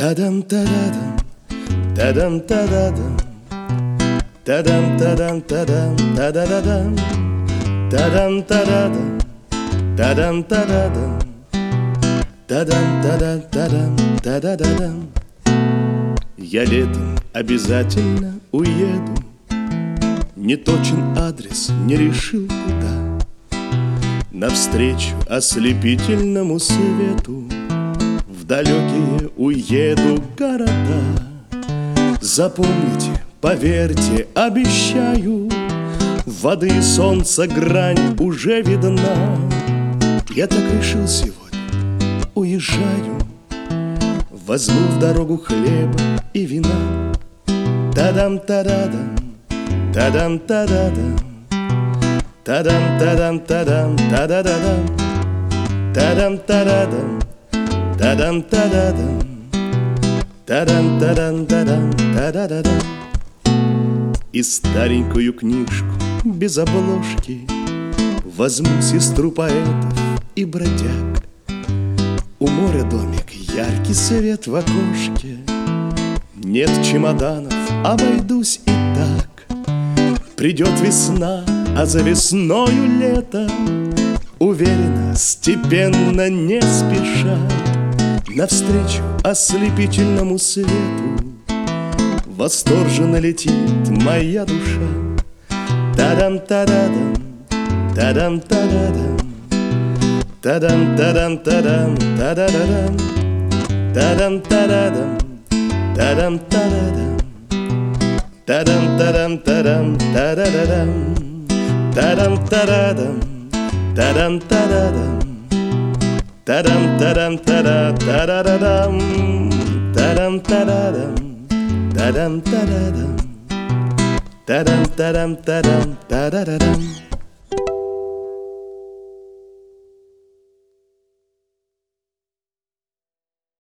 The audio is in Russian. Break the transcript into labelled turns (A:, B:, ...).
A: Тадам тададам, тадам тададам, тадам тадам тадам тадададам, тадам тададам, тадам тададам, тадам тадам тадам тадададам. Я летом обязательно уеду, не точен адрес, не решил куда. Навстречу ослепительному свету в далекие уеду города. Запомните, поверьте, обещаю, воды и солнца грань уже видна. Я так решил сегодня, уезжаю, возьму в дорогу хлеба и вина. Тадам-тададам, тадам-тададам, тадам-тадам-тадам, тадададам, тадам-тададам, тадам-тададам, тадам-тадам-тадам, тадададам. И старенькую книжку без обложки возьму сестру поэтов и бродяг. У моря домик, яркий свет в окошке, нет чемоданов, обойдусь и так. Придет весна, а за весною лето, уверенно, степенно, не спеша, навстречу ослепительному свету восторженно летит моя душа. Тадам-тададам, тадам-тададам, тадам-тадам-тадам, тадададам, тадам-тададам, тадам-тададам, тадам-тадам-тадам, тадададам, тадам-тададам, тадам-тададам, тадам-тадам-тадам, тадададам, тадам-тададам, тадам-тададам, тадам-тадам-тадам, тадададам.